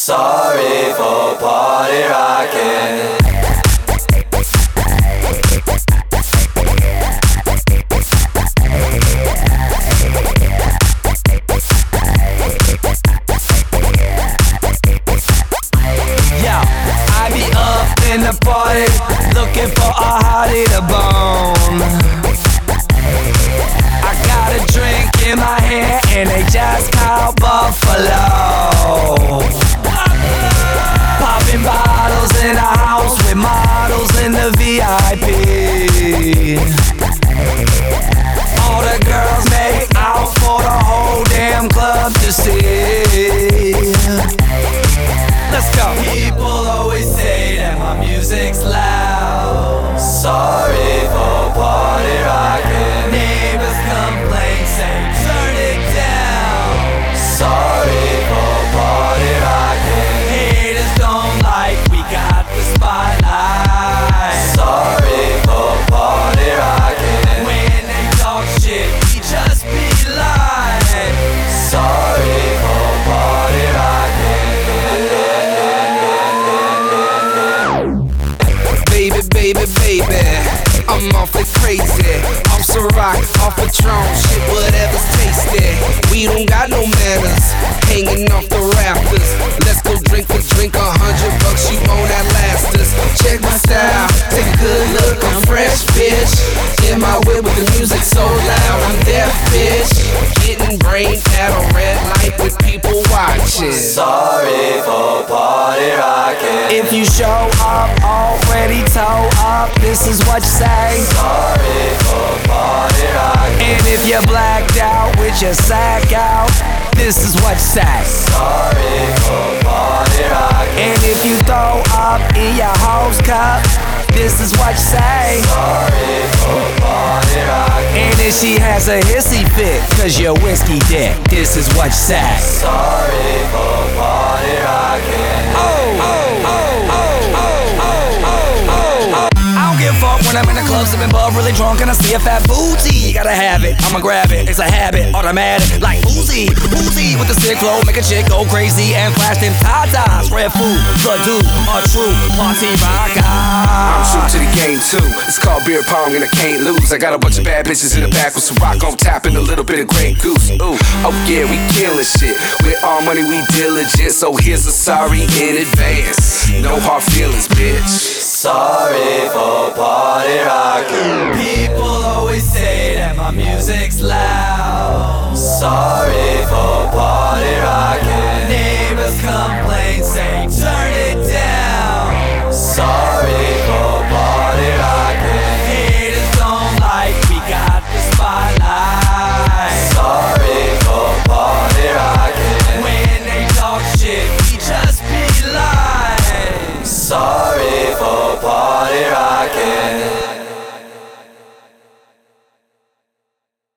Sorry for party rocking. I be up in the party, looking for a hottie to bone. I got a drink in my hand and they just called Buffalo. Popping bottles in a house with models in the VIP. All the girls make out for the whole damn club to see. Let's go. People always say that my music's loud. Sorry for party rocking. Neighbors complain, say turn it down. Sorry for party rocking. Haters don't like we got the spotlight. Sorry for party rocking. When they talk shit, we just be lying. Sorry for party rocking. Baby, I'm awfully crazy. Off Ciroc, off Patron, shit, whatever's tasty. We don't got no manners, hanging off the rafters. Let's go drink for drink, $100, you won't outlast us. Check my style, take a good look, I'm fresh, bitch. In my whip with the music so loud, I'm deaf, bitch. Getting brain at a red light with people watching. Sorry for party rocking. If you show up already toe up, this is what you say. Sorry for party rocking. And if you're blacked out with your sack out, this is what you say. Sorry for party rocking. And if you throw up in your hose cup, this is what you say. Sorry for party rocking. And if she has a hissy fit, cause you're whiskey dick, this is what you say. Sorry for party rocking. I don't give a fuck when I'm in the club sipping bub, really drunk and I see a fat booty. You gotta have it, I'ma grab it, it's a habit, automatic, like Uzi with the sick flow, make a chick go crazy and flash them tatas. Red food, the dude, a true party rocker. I'm true to the game too. It's called beer pong and I can't lose. I got a bunch of bad bitches in the back with some rock on tap and a little bit of Grey Goose. Ooh, oh yeah, we killing shit. With all money we diligent, so here's a sorry in advance. No hard feelings, bitch. Sorry for party rocking. People always say that my music's loud. Sorry for party rocking. Neighbors complain, say turn it down. Sorry for party rocking. Haters don't like we got the spotlight. Sorry for party rocking. When they talk shit, we just be lying. Sorry for party rocking.